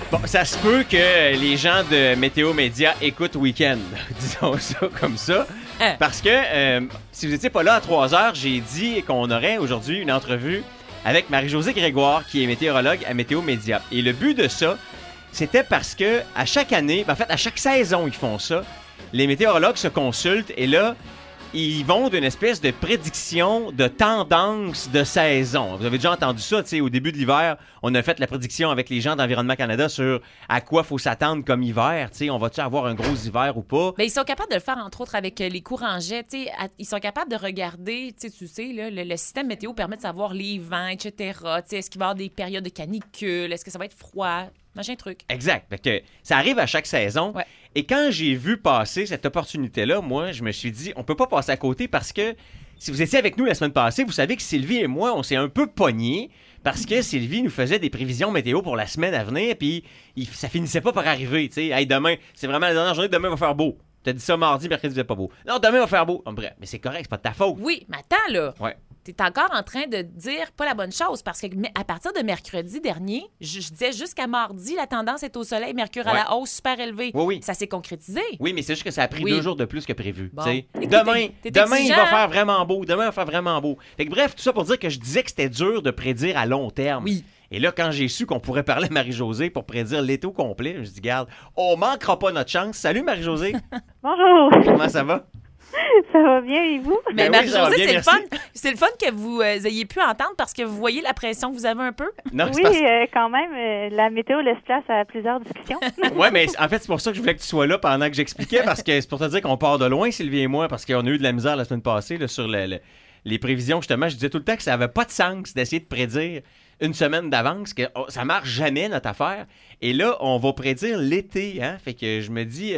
Bon, ça se peut que les gens de Météo Média écoutent Week-end, disons ça comme ça. Parce que si vous n'étiez pas là à 3h, j'ai dit qu'on aurait aujourd'hui une entrevue avec Marie-Josée Grégoire, qui est météorologue à Météo Média. Et le but de ça, c'était parce que à chaque année, en fait, à chaque saison, ils font ça. Les météorologues se consultent et là, ils vont d'une espèce de prédiction de tendance de saison. Vous avez déjà entendu ça, tu sais, au début de l'hiver, on a fait la prédiction avec les gens d'Environnement Canada sur à quoi il faut s'attendre comme hiver, tu sais, on va-tu avoir un gros hiver ou pas? Bien, ils sont capables de le faire, entre autres, avec les courants jets, tu sais, ils sont capables de regarder, tu sais, là, le système météo permet de savoir les vents, etc., tu sais, est-ce qu'il va y avoir des périodes de canicule, est-ce que ça va être froid, machin truc. Exact, fait que ça arrive à chaque saison. Ouais. Et quand j'ai vu passer cette opportunité-là, moi, je me suis dit, on peut pas passer à côté parce que si vous étiez avec nous la semaine passée, vous savez que Sylvie et moi, on s'est un peu pognés parce que Sylvie nous faisait des prévisions météo pour la semaine à venir, puis ça finissait pas par arriver, tu sais. Hey, demain, c'est vraiment la dernière journée, demain va faire beau. T'as dit ça mardi, mercredi, c'est pas beau. Non, demain va faire beau. Bref, mais c'est correct, c'est pas de ta faute. Oui, mais attends, là. Ouais. T'es encore en train de dire pas la bonne chose parce que à partir de mercredi dernier, je disais jusqu'à mardi, la tendance est au soleil, mercure à la hausse super élevée. Oui. Ça s'est concrétisé. Oui, mais c'est juste que ça a pris 2 jours de plus que prévu. Bon. Demain, T'es il exigeant, va hein? faire vraiment beau. Demain va faire vraiment beau. Fait que bref, tout ça pour dire que je disais que c'était dur de prédire à long terme. Oui. Et là, quand j'ai su qu'on pourrait parler à Marie-Josée pour prédire l'été au complet, je me suis dit, garde, on manquera pas notre chance. Salut Marie-Josée. Bonjour. Comment ça va? Ça va bien et vous? Mais Ben oui, ça va Marie-Josée, bien, c'est le merci. fun. C'est le fun que vous ayez pu entendre parce que vous voyez la pression que vous avez un peu. Non, Oui, quand même, la météo laisse place à plusieurs discussions. Ouais, mais en fait, c'est pour ça que je voulais que tu sois là pendant que j'expliquais, parce que c'est pour te dire qu'on part de loin, Sylvie et moi, parce qu'on a eu de la misère la semaine passée là, sur les prévisions. Justement, je disais tout le temps que ça n'avait pas de sens d'essayer de prédire une semaine d'avance, que ça marche jamais, notre affaire. Et là, on va prédire l'été, hein? Fait que je me dis,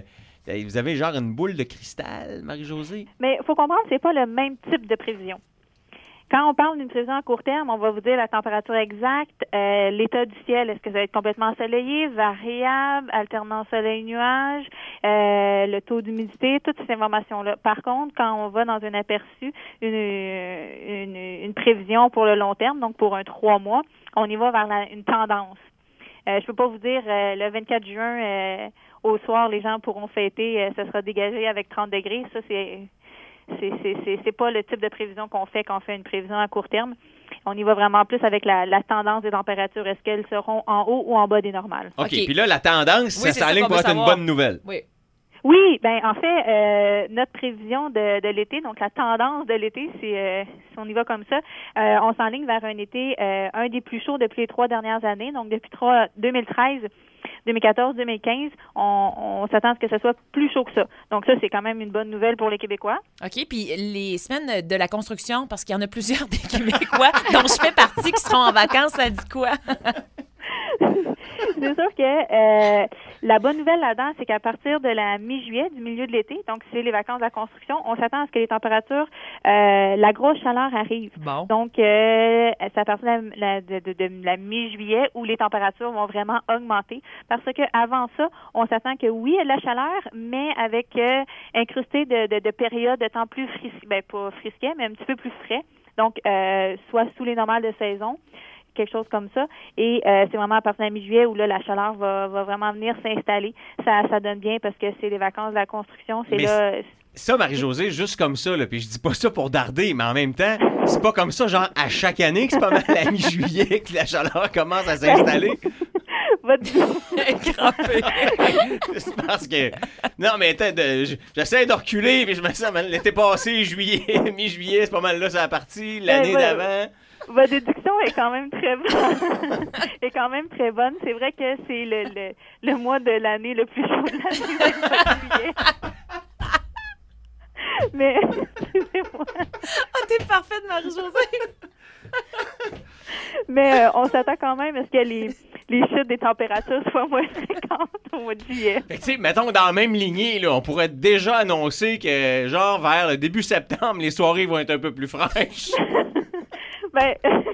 vous avez genre une boule de cristal, Marie-Josée? Mais il faut comprendre, c'est pas le même type de prévision. Quand on parle d'une prévision à court terme, on va vous dire la température exacte, l'état du ciel, est-ce que ça va être complètement ensoleillé, variable, alternant soleil-nuage, le taux d'humidité, toutes ces informations-là. Par contre, quand on va dans un aperçu, une prévision pour le long terme, donc pour un 3 mois, on y va vers une tendance. Je peux pas vous dire le 24 juin au soir, les gens pourront fêter, ça sera dégagé avec 30 degrés. Ça, c'est pas le type de prévision qu'on fait quand on fait une prévision à court terme. On y va vraiment plus avec la tendance des températures. Est-ce qu'elles seront en haut ou en bas des normales? OK. OK. Puis là, la tendance, Oui, ça c'est ça s'aligne qu'on pour veut être une savoir. bonne nouvelle. Oui. Oui, ben en fait, notre prévision de l'été, donc la tendance de l'été, si on y va comme ça, on s'enligne vers un été un des plus chauds depuis les 3 dernières années. Donc depuis 2013, 2014, 2015, on s'attend à ce que ce soit plus chaud que ça. Donc ça, c'est quand même une bonne nouvelle pour les Québécois. OK, puis les semaines de la construction, parce qu'il y en a plusieurs des Québécois dont je fais partie qui seront en vacances, ça dit quoi? C'est sûr que la bonne nouvelle là-dedans, c'est qu'à partir de la mi-juillet, du milieu de l'été, donc c'est les vacances de la construction, on s'attend à ce que les températures, la grosse chaleur arrive. Bon. Donc, c'est à partir de la mi-juillet où les températures vont vraiment augmenter. Parce que avant ça, on s'attend que oui, il y a de la chaleur, mais avec incrusté de périodes de temps plus pas frisquet, mais un petit peu plus frais. Donc, soit sous les normales de saison, quelque chose comme ça. Et c'est vraiment à partir de la mi-juillet où là, la chaleur va vraiment venir s'installer. Ça donne bien parce que c'est les vacances de la construction. C'est Mais là. Ça, Marie-Josée, juste comme ça, là, puis je dis pas ça pour darder, mais en même temps, c'est pas comme ça, genre, à chaque année que c'est pas mal à mi-juillet que la chaleur commence à s'installer. Crampé. C'est parce que... Non, mais attends, j'essaie de reculer, puis je me sens, l'été passé, juillet, mi-juillet, c'est pas mal là, c'est la partie, l'année d'avant... Votre déduction est quand même très bonne. Est quand même très bonne. C'est vrai que c'est le mois de l'année le plus chaud de l'année, juillet. Mais, excusez-moi. Ah, t'es parfaite, Marie-Josée! Mais on s'attend quand même à ce que les chutes des températures soient moins fréquentes au mois de juillet. Fait que, tu sais, mettons, dans la même lignée, là, on pourrait déjà annoncer que, genre, vers le début septembre, les soirées vont être un peu plus fraîches. Ben,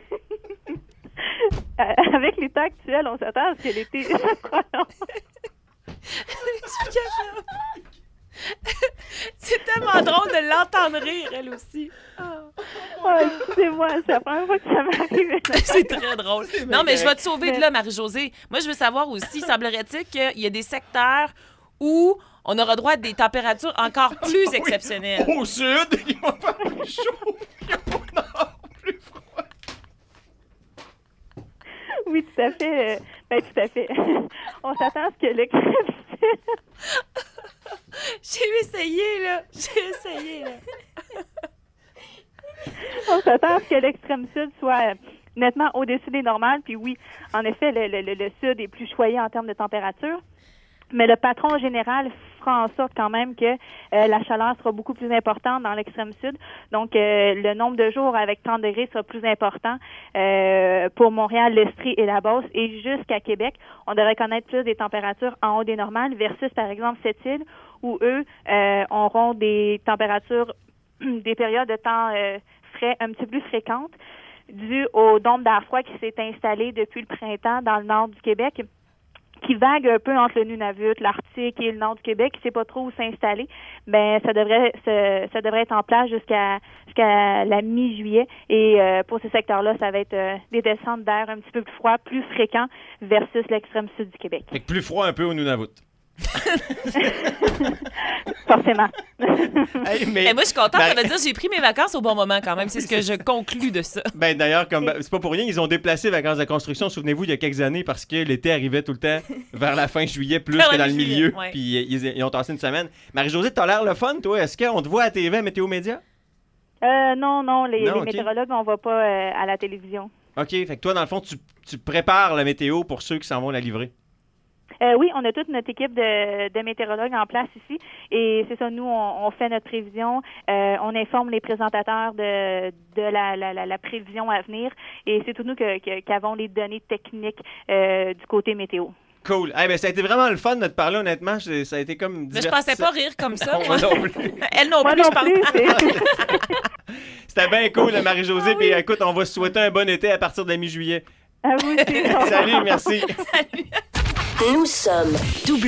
avec l'état actuel, on s'attend à ce que l'été soit long. C'est tellement drôle de l'entendre rire, elle aussi. Excusez-moi, c'est la première fois que ça m'arrive. C'est très drôle. Non, mais je vais te sauver de là, Marie-Josée. Moi, je veux savoir aussi, semblerait-il qu'il y a des secteurs où on aura droit à des températures encore plus exceptionnelles. Au sud, il va faire plus chaud. Au nord, plus froid. Oui, tout à fait. Tout à fait. On s'attend à ce que l'extrême sud... J'ai essayé, là. On s'attend à ce que l'extrême sud soit nettement au-dessus des normales. Puis oui, en effet, le sud est plus choyé en termes de température. Mais le patron général fera en sorte quand même que la chaleur sera beaucoup plus importante dans l'extrême sud. Donc, le nombre de jours avec 30 degrés sera plus important pour Montréal, l'Estrie et la Beauce. Et jusqu'à Québec, on devrait connaître plus des températures en haut des normales versus, par exemple, Sept-Îles, où eux auront des températures, des périodes de temps frais un petit peu plus fréquentes dû au dôme d'air froid qui s'est installé depuis le printemps dans le nord du Québec, qui vague un peu entre le Nunavut, l'Arctique et le nord du Québec, qui ne sait pas trop où s'installer. Ça devrait être en place jusqu'à la mi-juillet. Et pour ces secteurs-là, ça va être des descentes d'air un petit peu plus froid, plus fréquents versus l'extrême sud du Québec. Fait que plus froid un peu au Nunavut. Forcément. Hey, mais moi, je suis contente. Ça veut dire que j'ai pris mes vacances au bon moment quand même. C'est ce que je conclus de ça. D'ailleurs, c'est pas pour rien, ils ont déplacé les vacances de construction, souvenez-vous, il y a quelques années, parce que l'été arrivait tout le temps vers la fin juillet, plus que dans le milieu. Ouais. Puis ils ont tassé une semaine. Marie-Josée, t'as l'air le fun, toi. Est-ce qu'on te voit à TV à Météo Média? Non. Les météorologues, on va pas à la télévision. OK. Fait que toi, dans le fond, tu prépares la météo pour ceux qui s'en vont la livrer. Oui, on a toute notre équipe de météorologues en place ici et c'est ça, nous, on fait notre prévision, on informe les présentateurs de la prévision à venir et c'est tout nous qui avons les données techniques du côté météo. Cool. Ça a été vraiment le fun de te parler, honnêtement. Ça a été comme divertissant. Mais je pensais pas rire comme ça. Non, moi non plus. Elle non plus, je pense. C'était bien cool, Marie-Josée. Puis écoute, on va se souhaiter un bon été à partir de la mi-juillet. À vous aussi. Salut, merci. Salut. Nous sommes